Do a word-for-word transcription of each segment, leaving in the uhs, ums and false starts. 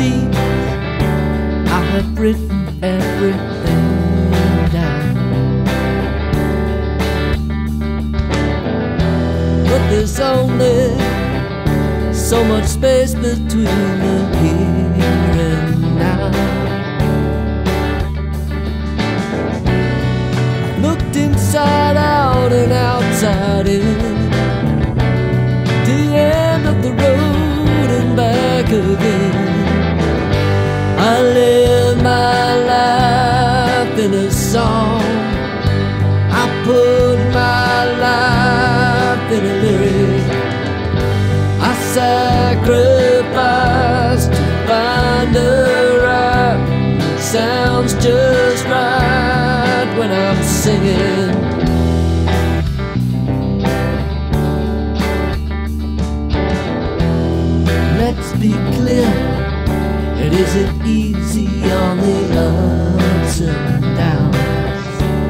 sheets, I have written everything down. But there's only so much space between the here and now. I've looked inside out and outside in, to the end of the road and back again. I live my life in a song. I put my life in a lyric. I sacrifice to find the right. Sounds just right when I'm singing. Let's be clear, it isn't easy on the ups and downs.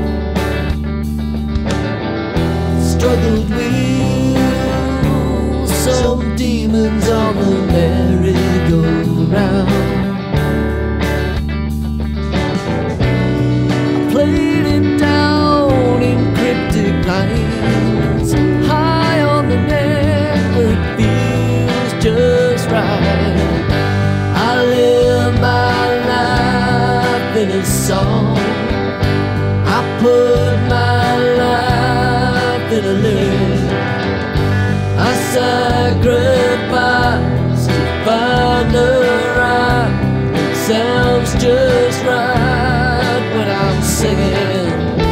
Struggled with some demons on the merry-go-round. I played it down in cryptic lines, high on the neck where it feels just right. I live my life in a song. I put my life in a lyric. I sacrifice to find the right. It sounds just right when I'm singing.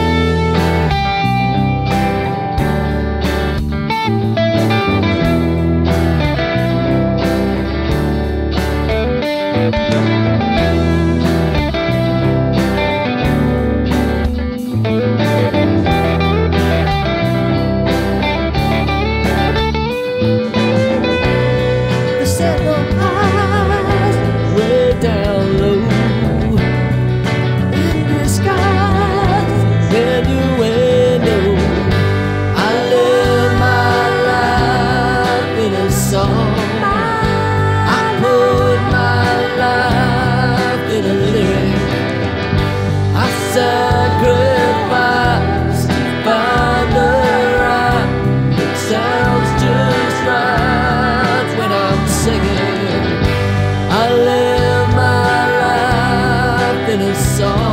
Sacrifice to find the right. It sounds just right when I'm singing. I live my life in a song.